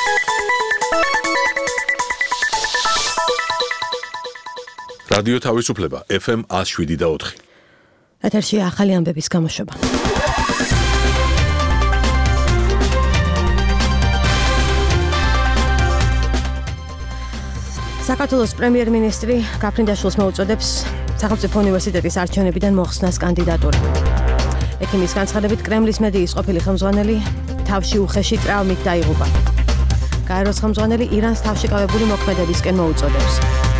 რადიო თავისუფლება FM 107.4. ეთერში ახალი ამბების გამოშვება. საქართველოს პრემიერ-მინისტრი გაფრინდაშვილს მოუწოდებს სახელმწიფო უნივერსიტეტის არჩევნებიდან მოხსნას კანდიდატურა. ექიმის განცხადებით კრემლის მედიის ყოფილი ხელმძღვანელი თავში უხეში ტრაუმით დაიღუპა. გაეროს ხელმძღვანელი ირანს თავში ყავებული მოქმედებისკენ მოუწოდებს.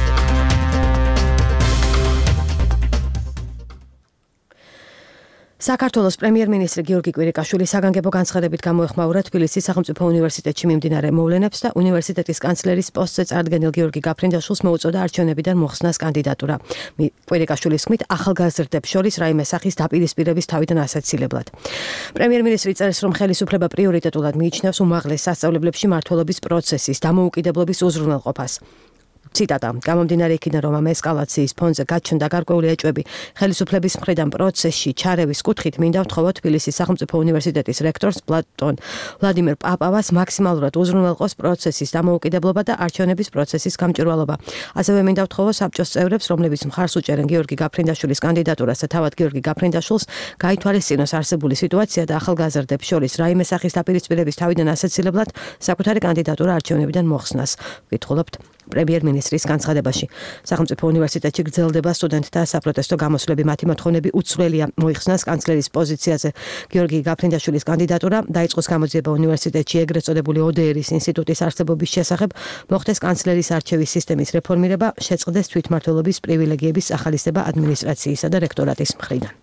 საქართველოს პრემიერ-მინისტრი გიორგი კვირიკაშვილი საგანგებო განცხადებით გამოეხმაურა თბილისის სახელმწიფო უნივერსიტეტში მიმდინარე მოვლენებს და უნივერსიტეტის კანცლერის პოსტზე წარდგენილ გიორგი გაფრინდაშვილს მოუწოდა არჩევნებიდან მოხსნას კანდიდატურა. კვირიკაშვილის თქმით, ახალგაზრდებს შორის რაიმე სახის დაპირისპირების თავიდან ასაცილებლად. პრემიერ-მინისტრი წერს, რომ ხელისუფლება პრიორიტეტულად მიიჩნევს უმაღლეს სასწავლებლებში მმართველობის პროცესის დამოუკიდებლობის უზრუნველყოფას. ციტატა: გამომდინარე იქიდან, რომ ამ ესკალაციის ფონზე გაჩნდა გარკვეული ეჭვები ხელისუფლების მხრიდან პროცესში ჩარევის კუთხით, მინდა ვთხოვოთ თბილისის სახელმწიფო უნივერსიტეტის რექტორს პლატონ ვლადიმერ პაპავას მაქსიმალურად უზრუნველყოს პროცესის დამოუკიდებლობა და არჩევნების პროცესის გამჭვირვალობა. ასევე მინდა ვთხოვოთ საბჭოს წევრებს, რომლებიც მხარს უჭერენ გიორგი გაფრინდაშვილის კანდიდატურას და თავად გიორგი გაფრინდაშვილს, გაითვალისწინოს არსებული სიტუაცია და ახალგაზრდებს შორის რაიმე სახის დაპირისპირების თავიდან ასაცილებლად საკუთარი კანდიდატურა არჩევნებიდან მოხსნას. ვკითხულობთ პრემიერ-მინისტრის განცხადებაში. სახელმწიფო უნივერსიტეტში გრძელდება სტუდენტთა საპროტესტო გამოსვლები, მათი მოთხოვნები უცვლელია მოიხსნას კანცლერის პოზიციაზე გიორგი გაფრინდაშვილის კანდიდატურა, დაიწყოს გამოძიება უნივერსიტეტში ეგრეთ წოდებული ODR-ის ინსტიტუტის არსებობის შესახებ, მოხდეს კანცლერის არჩევის სისტემის რეფორმირება, შეწყდეს თვითმმართველობის პრივილეგიების ახალისება ადმინისტრაციისა და რექტორატის მხრიდან.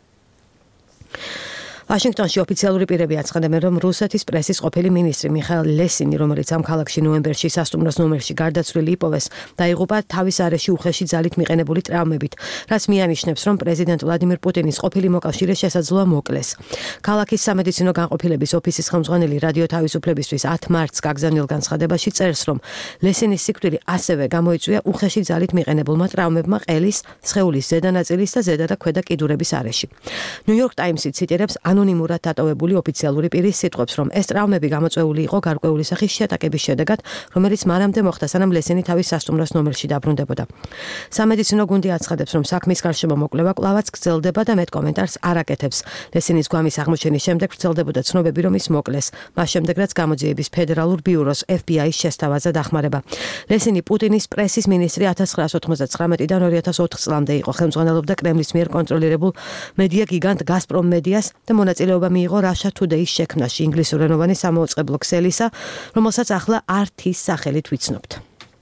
ვაშინგტონში ოფიციალური პირები აცხადებენ, რომ რუსეთის პრესის ყოფილი მინისტრი მიხაილ ლესინი, რომელიც ამ ქალაქში ნოემბერში სასტუმროს ნომერში გარდაცვლილი იპოვეს, დაიღუპა თავის არეში უხეში ძალით მიყენებული ტრაუმებით, რაც მიანიშნებს, რომ პრეზიდენტ ვლადიმერ პუტინის ყოფილი მოკავშირე შესაძლოა მოკლეს. ქალაქის სამედიცინო განყოფილების ოფისის ხელმძღვანელი რადიო თავისუფლებისთვის 10 მარტს გაგზავნილ განცხადებაში წერს, რომ ლესინის სიკვდილი ასევე გამოიწვია უხეში ძალით მიყენებულმა ტრაუმებმა ყელის, სხეულის ზედა ნაწილის და ზედა და ქვედა კიდურების არეში. ნიუ-იორკ ტაიმსი ციტირებს ანონიმურად დატოვებული ოფიციალური პირის სიტყვებს, რომ ეს ტრაუმები გამოწვეული იყო გარკვეული სახის შეტაკების შედეგად, რომელიც მანამდე მოხდა, სანამ ლესინი თავის სასტუმროს ნომერში დაბრუნდებოდა. სამედიცინო გუნდი აცხადებს, რომ საქმის გარშემო მოკვლევა კვლავაც გრძელდება და მეტ კომენტარს არ აკეთებს. ლესინის გვამის აღმოჩენის შემდეგ ვრცელდებოდა ცნობები, რომ ის მოკლეს. მას შემდეგ, რაც გამოძიების ფედერალურ ბიუროს FBI-ს შესთავაზა დახმარება. ლესინი პუტინის პრესის მინისტრი 1999-დან 2004 წლამდე იყო, ხელმძღვანელობდა კრემლის მიერ კონტროლირებულ მედია გიგანტ გაზპრომ მედიას და მონაწილეობა მიიღო Russia Today-ის შექმნაში, ინგლისურენოვანი სამოუწყებლო ქსელისა, რომელსაც ახლა RT-ის სახელით ვიცნობთ.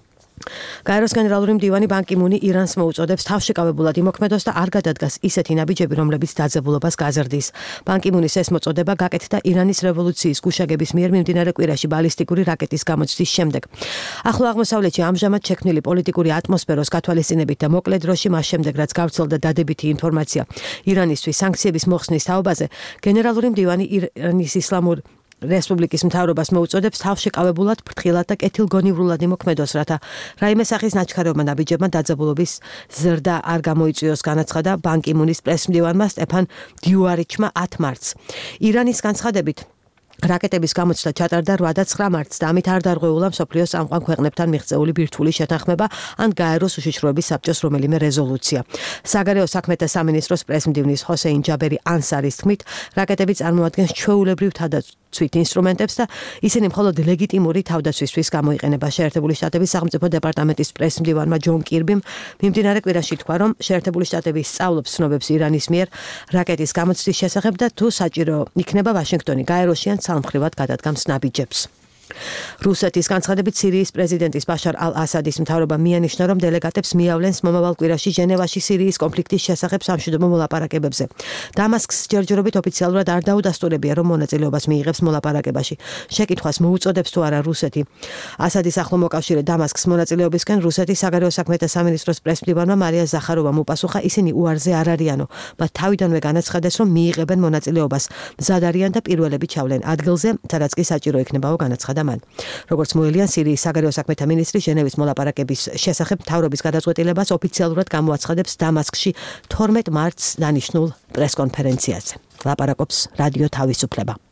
გაეროს გენერალური მდივანი ბან კი მუნი ირანს მოუწოდებს თავში ყავებულად იმოქმედოს და არ გადადგას ისეთი ნაბიჯები, რომლებიც დაძაბულობას გაზრდის. ბან კი მუნის ეს მოწოდება გაკეთდა ირანის რევოლუციის გუშაგების მიერ მიმდინარე კვირაში ბალისტიკური რაკეტის გამოცდის შემდეგ. ახლო აღმოსავლეთში ამჟამად შექმნილი პოლიტიკური ატმოსფეროს გათვალისწინებით და მოკლე დროში მას შემდეგ, რაც გავრცელდა დადებითი ინფორმაცია ირანისთვის სანქციების მოხსნის თაობაზე, გენერალური მდივანი ირანის ისლამური რესპუბლიკის მთავრობას მოუწოდებს თავში ყავებულად ფრთხილად და კეთილგონივრულად იმოქმედოს, რათა რაიმე სახის ნაჩქარევმა ნაბიჯებმა დაძაბულობის ზრდა არ გამოიწვიოს, განაცხადა ბან კი მუნის პრესმდივანმა სტეფან დიუარიჩმა 10 მარტს. ირანის განცხადებით, რაკეტების გამოცდა ჩატარდა 8 და 9 მარტს და ამით არ დარღვეულა მსოფლიოს წამყვან ქვეყნებთან მიღწეული ბირთვული შეთანხმება ან გაეროს უშიშროების საბჭოს რომელიმე რეზოლუცია. საგარეო საქმეთა სამინისტროს პრესმდივნის ჰოსეინ ჯაბერი ანსარის თქმით, რაკეტები წარმოადგენს ჩვეულებრივ თავდაცვით ინსტრუმენტებს და ისინი მხოლოდ ლეგიტიმური თავდაცვისთვის გამოიყენება. შეერთებული შტატების სახელმწიფო დეპარტამენტის პრესმდივანმა ჯონ კირბიმ მიმდინარე კვირაში თქვა, რომ შეერთებული შტატები სწავლობს ცნობებს ირანის მიერ რაკეტის გამოცდის შესახებ და თუ საჭირო იქნება ვაშინგტონი გაეროში ან სამხრივად გადადგამს ნაბიჯებს. რუსეთის განცხადებით სირიის პრეზიდენტის ბაშარ ალ-ასადის მთავრობა მიანიშნა, რომ დელეგატებს მიავლენს მომავალ კვირაში ჟენევაში სირიის კონფლიქტის შესახებ სამშვიდობო მოლაპარაკებებზე. დამასკს ჯერჯერობით ოფიციალურად არ დაუდასტურებია, რომ მონაწილეობას მიიღებს მოლაპარაკებაში. შეკითხვას მოუწოდებს თუ არა რუსეთი ასადის ახლო მოკავშირე დამასკს მონაწილეობისკენ, რუსეთის საგარეო საქმეთა სამინისტროს პრესმდივანმა მარია ზახაროვამ უპასუხა, ისინი უარზე არ არიანო. მათ თავიდანვე განაცხადეს, რომ მიიღებენ მონაწილეობას, მზად არიან და პირველები ჩავლენ ადგილზე, სადაც კი საჭირო იქნებაო, განაცხადა მან. როგორც მოელიან, სირიის საგარეო საქმეთა მინისტრი ჟენევის მოლაპარაკების შესახებ მთავრობის გადაწყვეტილებას ოფიციალურად გამოაცხადებს დამასკში 12 მარტს დანიშნულ პრესკონფერენციაზე. ლაპარაკობს რადიო თავისუფლება.